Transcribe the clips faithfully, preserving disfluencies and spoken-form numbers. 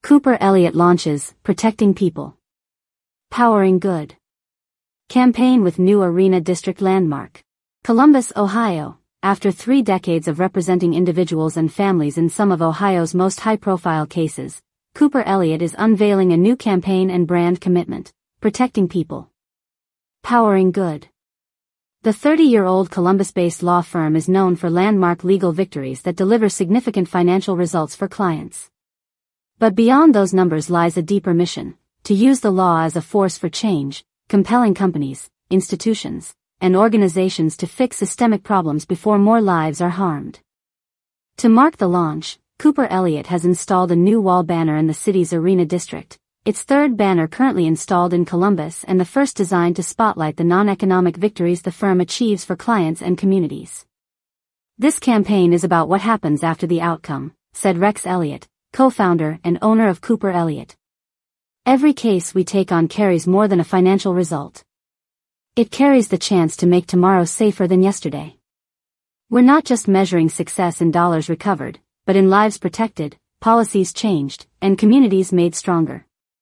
Cooper Elliott launches Protecting People. Powering Good. Campaign with new Arena District landmark. Columbus, Ohio. After three decades of representing individuals and families in some of Ohio's most high-profile cases, Cooper Elliott is unveiling a new campaign and brand commitment, Protecting People. Powering Good. The thirty-year-old Columbus-based law firm is known for landmark legal victories that deliver significant financial results for clients. But beyond those numbers lies a deeper mission, to use the law as a force for change, compelling companies, institutions, and organizations to fix systemic problems before more lives are harmed. To mark the launch, Cooper Elliott has installed a new wall banner in the city's Arena District, its third banner currently installed in Columbus and the first designed to spotlight the non-economic victories the firm achieves for clients and communities. This campaign is about what happens after the outcome, said Rex Elliott, co-founder and owner of Cooper Elliott. Every case we take on carries more than a financial result. It carries the chance to make tomorrow safer than yesterday. We're not just measuring success in dollars recovered, but in lives protected, policies changed, and communities made stronger.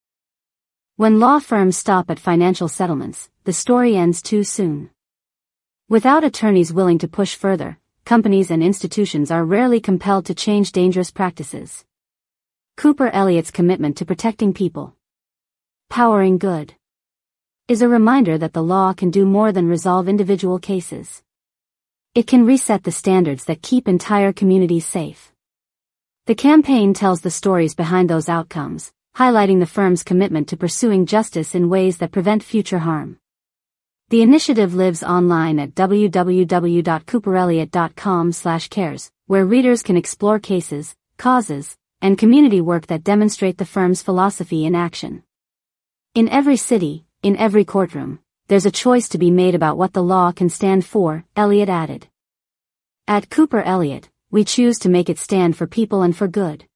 When law firms stop at financial settlements, the story ends too soon. Without attorneys willing to push further, companies and institutions are rarely compelled to change dangerous practices. Cooper Elliott's commitment to protecting people, powering good, is a reminder that the law can do more than resolve individual cases. It can reset the standards that keep entire communities safe. The campaign tells the stories behind those outcomes, highlighting the firm's commitment to pursuing justice in ways that prevent future harm. The initiative lives online at w w w dot cooper elliott dot com slash cares, where readers can explore cases, causes, and community work that demonstrate the firm's philosophy in action. In every city, in every courtroom, there's a choice to be made about what the law can stand for, Elliott added. At Cooper Elliott, we choose to make it stand for people and for good.